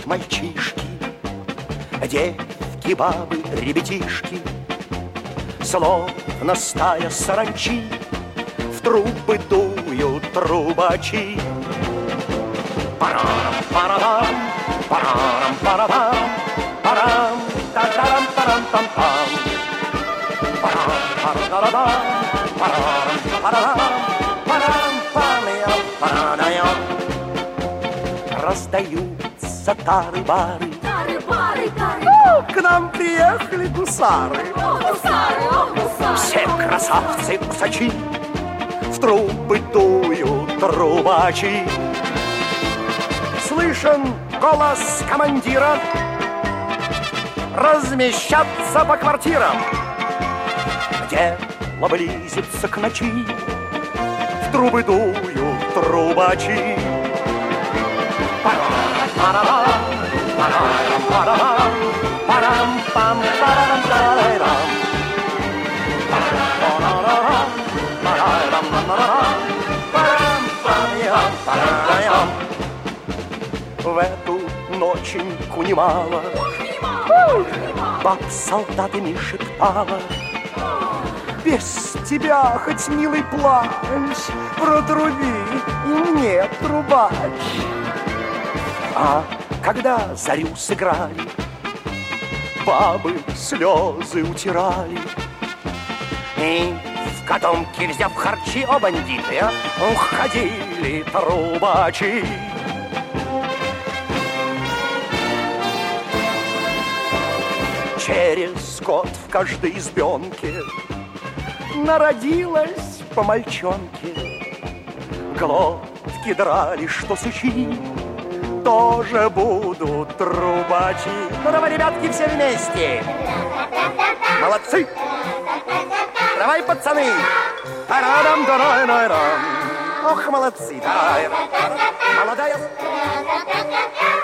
мальчишки, девки, бабы, ребятишки, словно стая саранчи, в трубы дуют трубачи. Парам-парам, парам-парам, парам, та-тарам-тарам-там-там. Парам-парам, парам-парам, парам-парам-парам. Раздаются тары-бары. Тары-бары, тары. К нам приехали гусары. О, гусары, о, гусары. Все красавцы-усачи, в трубы дуют трубачи. Слышен голос командира: размещаться по квартирам. Дело близится к ночи, в трубы дуют трубачи. Парам-парам, парам-парам, парам-пам-парам-парам. Парам-парам-парам-парам. В эту ноченьку немало баб солдатами шептала: без тебя хоть, милый, плачь, протруби и мне, трубач. А когда зарю сыграли, бабы слезы утирали. И в котомке, взяв харчи, о, бандиты, уходили трубачи. Через год в каждой избенке народилась по мальчонке. Глотки драли, что сучи, тоже будут трубачи. Ну давай, ребятки, все вместе. Молодцы! Давай, пацаны! Тарарам-дарай-рай-рам. Ох, молодцы! Молодая...